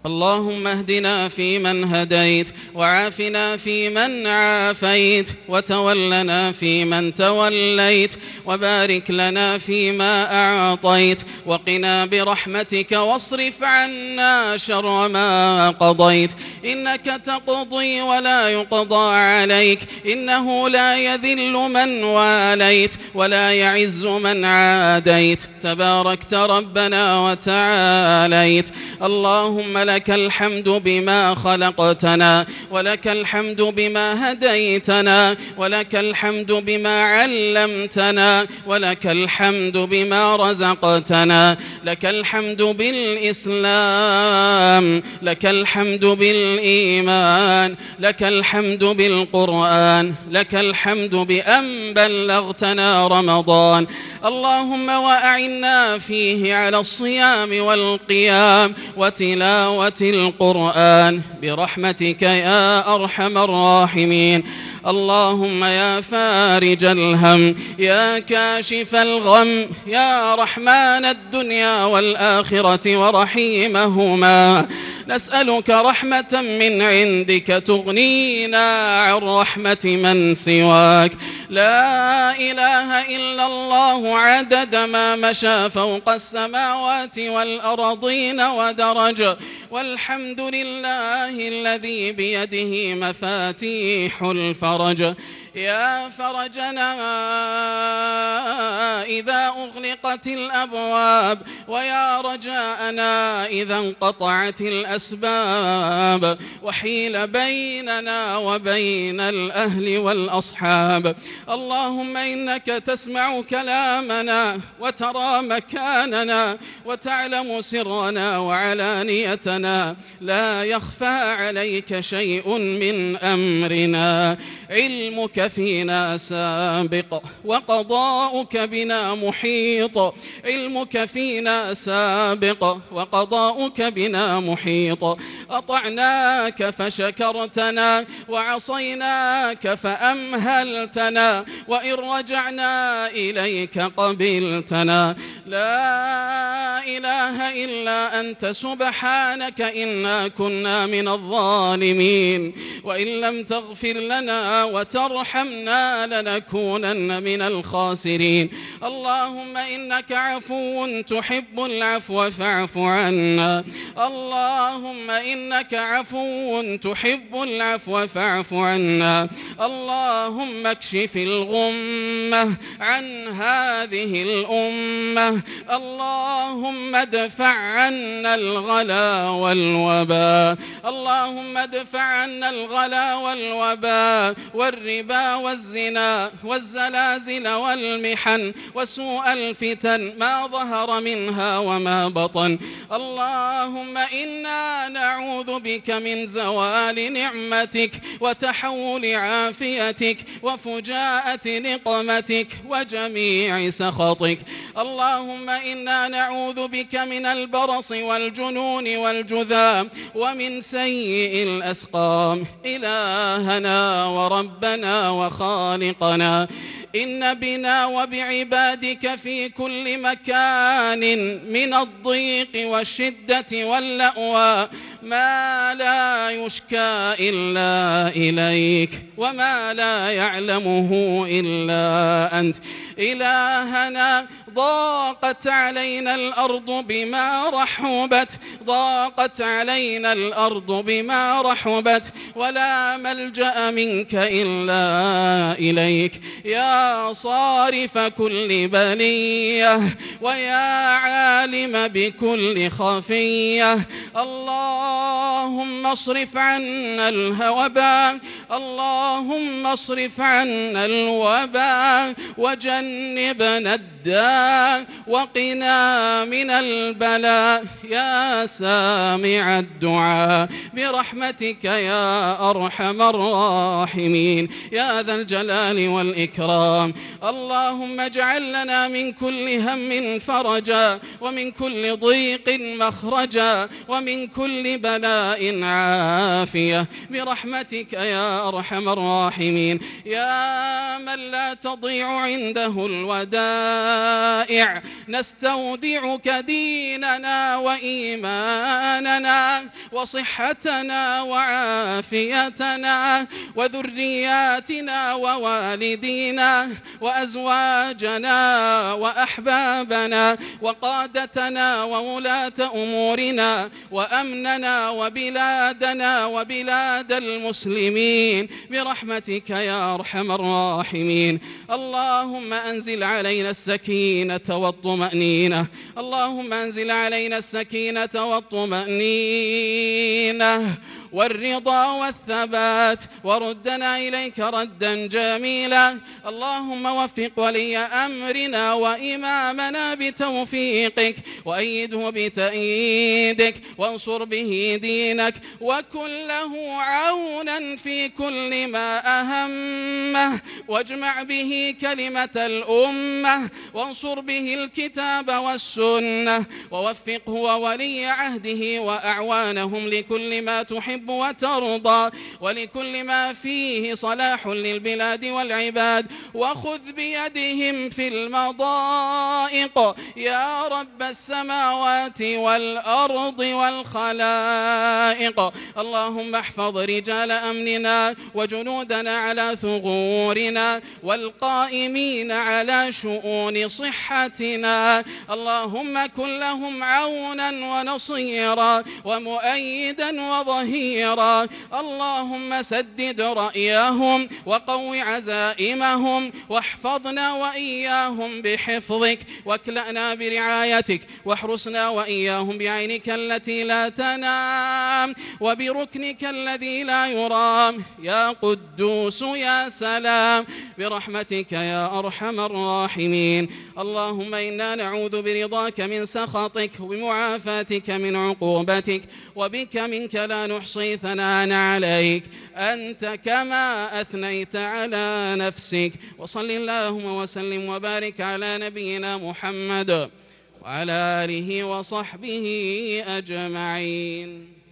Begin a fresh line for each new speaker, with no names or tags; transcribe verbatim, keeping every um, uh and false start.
اللهم اهدنا فيمن هديت، وعافنا فيمن عافيت، وتولنا فيمن توليت، وبارك لنا فيما أعطيت، وقنا برحمتك واصرف عنا شر ما قضيت، إنك تقضي ولا يقضى عليك، إنه لا يذل من واليت ولا يعز من عاديت، تباركت ربنا وتعاليت. اللهم لك الحمد بما خلقتنا، ولك الحمد بما هديتنا، ولك الحمد بما علمتنا، ولك الحمد بما رزقتنا، لك الحمد بالإسلام، لك الحمد بالإيمان، لك الحمد بالقرآن، لك الحمد بأن بلغتنا رمضان. اللهم وأعنا فيه على الصيام والقيام وتلاوة القرآن برحمتك يا أرحم الراحمين. اللهم يا فارج الهم، يا كاشف الغم، يا رحمن الدنيا والآخرة ورحيمهما، نسألك رحمة من عندك تغنينا عن رحمة من سواك. لا إله إلا الله عدد ما مشى فوق السماوات والأرضين ودرج، والحمد لله الذي بيده مفاتيح الفرج. يا فرجنا إذا أغلقت الأبواب، ويا رجاءنا إذا انقطعت الأسباب، وحيل بيننا وبين الأهل والأصحاب. اللهم إنك تسمع كلامنا وترى مكاننا وتعلم سرنا وعلانيتنا، لا يخفى عليك شيء من أمرنا. علمك فينا سابق، وقضاؤك بنا محيط، علمك فينا سابق، وقضاؤك بنا محيط. أطعناك فشكرتنا، وعصيناك فأمهلتنا، وإن رجعنا إليك قبلتنا. لا إله إلا أنت سبحانك إنا كنا من الظالمين، وإن لم تغفر لنا وترحمنا لنكونن من الخاسرين. اللهم إنك عفو تحب العفو فاعف عنا. اللهم إنك عفو تحب العفو فاعف عنا. اللهم اكشف الغمة عن هذه الأمة. اللهم ادفع عنا الغلا والوباء. اللهم ادفع عنا الغلا والوباء والربا والزنا والزلازل والمحن وسوء الفتن ما ظهر منها وما بطن. اللهم إنا نعوذ بك من زوال نعمتك وتحول عافيتك وفجاءة نقمتك وجميع سخطك. اللهم إنا نعوذ بك من البرص والجنون والجذام ومن سيء الأسقام. إلهنا وربنا وخالقنا، إن بنا وبعبادك في كل مكان من الضيق والشدة واللأوى ما لا يشكى إلا إليك، وما لا يعلمه إلا أنت. إلهنا ضاقت علينا الأرض بما رحبت، ضاقت علينا الأرض بما رحبت، ولا ملجأ منك إلا إليك. يا صارف كل بلية، ويا عالم بكل خفية، اللهم اصرف عنا الوباء، اللهم اصرف عنا الوباء وجنبنا الداء وقنا من البلاء يا سامع الدعاء برحمتك يا أرحم الراحمين يا ذا الجلال والإكرام. اللهم اجعل لنا من كل هم فرجا، ومن كل ضيق مخرجا، ومن كل بلاء عافية برحمتك يا أرحم الراحمين. يا من لا تضيع عنده الودائع الودائع نستودعك ديننا وإيماننا وصحتنا وعافيتنا وذرياتنا ووالدينا وأزواجنا وأحبابنا وقادتنا وولاة أمورنا وأمننا وبلادنا وبلاد المسلمين برحمتك يا أرحم الراحمين. اللهم أنزل علينا السكينة والطمأنينة اللهم أنزل علينا السكينة والطمأنينة والرضا والثبات وردنا إليك ردا جميلا. اللهم وفق ولي أمرنا وإمامنا بتوفيقك وأيده بتأييدك وانصر به دينك وكن له عونا في كل ما أهمه واجمع به كلمة الأمة وانصر به الكتاب والسنة ووفقه وولي عهده وأعوانهم لكل ما تحب وترضى ولكل ما فيه صلاح للبلاد والعباد وخذ بيدهم في المضائق يا رب السماوات والأرض والخلائق. اللهم احفظ رجال أمننا وجنودنا على ثغورنا والقائمين على شؤون صحتنا. اللهم كن لهم عونا ونصيرا ومؤيدا وظهيرا. اللهم سدد رأيهم وقو عزائمهم واحفظنا وإياهم بحفظك واكلأنا برعايتك واحرسنا وإياهم بعينك التي لا تنام وبركنك الذي لا يرام يا قدوس يا سلام برحمتك يا أرحم الراحمين. اللهم إنا نعوذ برضاك من سخطك وبمعافاتك من عقوبتك وبك منك لا نحصي ثناء عليك أنت كما أثنيت على نفسك. وصل اللهم وسلم وبارك على نبينا محمد وعلى آله وصحبه أجمعين.